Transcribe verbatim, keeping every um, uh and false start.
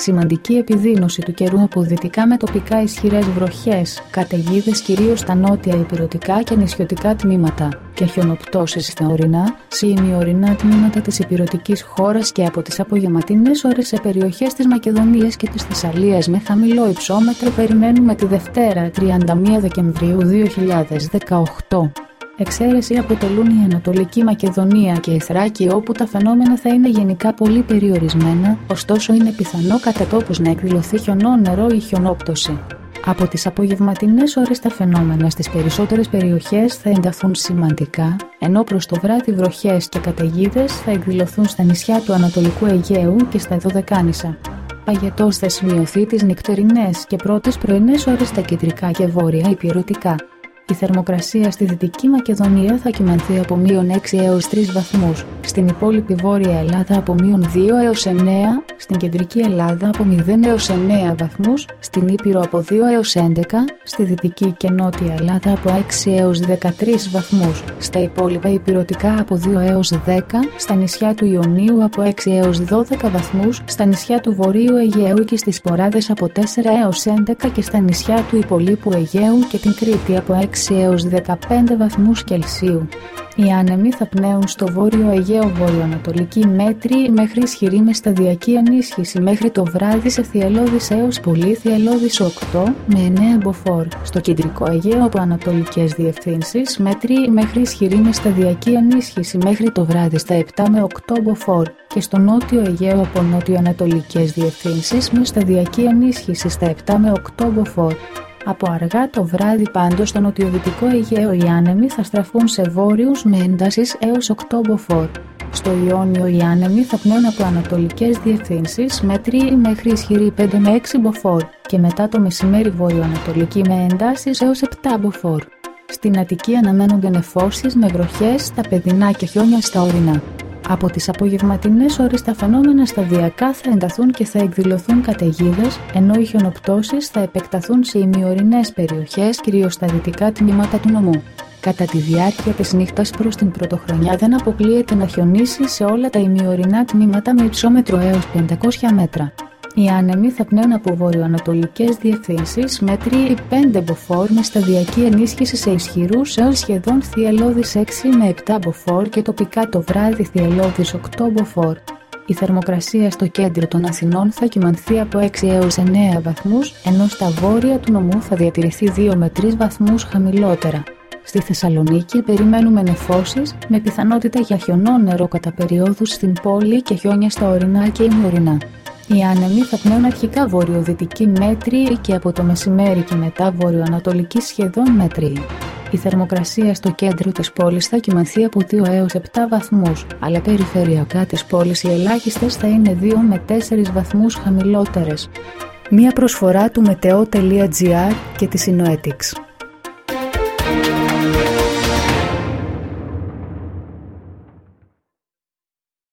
Σημαντική επιδείνωση του καιρού από δυτικά με τοπικά ισχυρές βροχές, καταιγίδες κυρίως στα νότια ηπειρωτικά και νησιωτικά τμήματα και χιονοπτώσεις στα ορεινά, σε ημιορεινά τμήματα της ηπειρωτικής χώρας και από τις απογευματινές ώρες σε περιοχές της Μακεδονίας και της Θεσσαλίας με χαμηλό υψόμετρο περιμένουμε τη Δευτέρα τριάντα μία Δεκεμβρίου δύο χιλιάδες δεκαοκτώ. Εξαίρεση αποτελούν η Ανατολική Μακεδονία και η Θράκη, όπου τα φαινόμενα θα είναι γενικά πολύ περιορισμένα, ωστόσο είναι πιθανό κατά τόπους να εκδηλωθεί χιονόνερο ή χιονόπτωση. Από τις απογευματινές ώρες τα φαινόμενα στις περισσότερες περιοχές θα ενταθούν σημαντικά, ενώ προς το βράδυ βροχές και καταιγίδες θα εκδηλωθούν στα νησιά του Ανατολικού Αιγαίου και στα Δωδεκάνησα. Παγετός θα σημειωθεί τις νυχτερινές και πρώτες πρωινές ώρες στα κεντρικά και βόρεια ηπειρωτικά. Η θερμοκρασία στη Δυτική Μακεδονία θα κυμανθεί από μείον έξι έως τρεις βαθμούς, στην υπόλοιπη Βόρεια Ελλάδα από μείον δύο έως εννέα, στην Κεντρική Ελλάδα από μηδέν έως εννέα βαθμούς, στην Ήπειρο από δύο έως έντεκα, στη Δυτική και Νότια Ελλάδα από έξι έως δεκατρείς βαθμούς, στα υπόλοιπα ηπειρωτικά από δύο έως δέκα, στα νησιά του Ιωνίου από έξι έως δώδεκα βαθμούς, στα νησιά του Βορείου Αιγαίου και στις Ποράδες από τέσσερα έως έντεκα και στα νησιά του Υπολείπου Αιγαίου και την Κρήτη από έξι έως δεκαπέντε βαθμούς Κελσίου. Οι άνεμοι θα πνέουν στο Βόρειο Αιγαίο βορειοανατολική μέτρη μέχρι ισχυρή με σταδιακή ενίσχυση μέχρι το βράδυ σε θυελλώδεις έως πολύ θυελλώδεις οκτώ με εννέα μποφόρ. Στο Κεντρικό Αιγαίο από ανατολικές διευθύνσεις μέτρη μέχρι ισχυρή με σταδιακή ενίσχυση μέχρι το βράδυ στα επτά με οκτώ μποφόρ και στο Νότιο Αιγαίο από νοτιοανατολικές διευθύνσεις με σταδιακή ενίσχυση στα επτά με οκτώ μποφόρ. Από αργά το βράδυ πάντως στο νοτιοδυτικό Αιγαίο οι άνεμοι θα στραφούν σε βόρειους με έντασης έως οκτώ μποφόρ. Στο Ιόνιο οι άνεμοι θα πνέουν από ανατολικές διευθύνσεις μέτρη μέχρι ισχυρή πέντε με έξι μποφόρ και μετά το μεσημέρι βορειοανατολική με εντάσεις έως επτά μποφόρ. Στην Αττική αναμένονται νεφώσεις με βροχές στα παιδινά και χιόνια στα ορεινά. Από τις απογευματινές ώρες τα φαινόμενα σταδιακά θα ενταθούν και θα εκδηλωθούν καταιγίδες, ενώ οι χιονοπτώσεις θα επεκταθούν σε ημιορεινές περιοχές, κυρίως στα δυτικά τμήματα του νομού. Κατά τη διάρκεια της νύχτας προς την πρωτοχρονιά δεν αποκλείεται να χιονίσει σε όλα τα ημιορεινά τμήματα με υψόμετρο έως πεντακόσια μέτρα. Οι άνεμοι θα πνέουν από βορειοανατολικές διευθύνσεις μέτρη πέντε μποφόρ με σταδιακή ενίσχυση σε ισχυρούς έως σχεδόν θυελλώδεις έξι με επτά μποφόρ και τοπικά το βράδυ θυελλώδεις οκτώ μποφόρ. Η θερμοκρασία στο κέντρο των Αθηνών θα κυμανθεί από έξι έως εννέα βαθμούς, ενώ στα βόρεια του νομού θα διατηρηθεί δύο με τρεις βαθμούς χαμηλότερα. Στη Θεσσαλονίκη περιμένουμε νεφώσεις με πιθανότητα για χιονόνερο κατά περιόδους στην πόλη και χιόνια στα ορεινά και ημιορεινά. Οι άνεμοι θα πνέουν αρχικά βορειοδυτική μέτρη και από το μεσημέρι και μετά βορειοανατολική σχεδόν μέτρη. Η θερμοκρασία στο κέντρο της πόλης θα κυμανθεί από δύο έως επτά βαθμούς, αλλά περιφερειακά της πόλης οι ελάχιστες θα είναι δύο με τέσσερις βαθμούς χαμηλότερες. Μία προσφορά του μετεό τελεία τζι άρ και της Synoetics.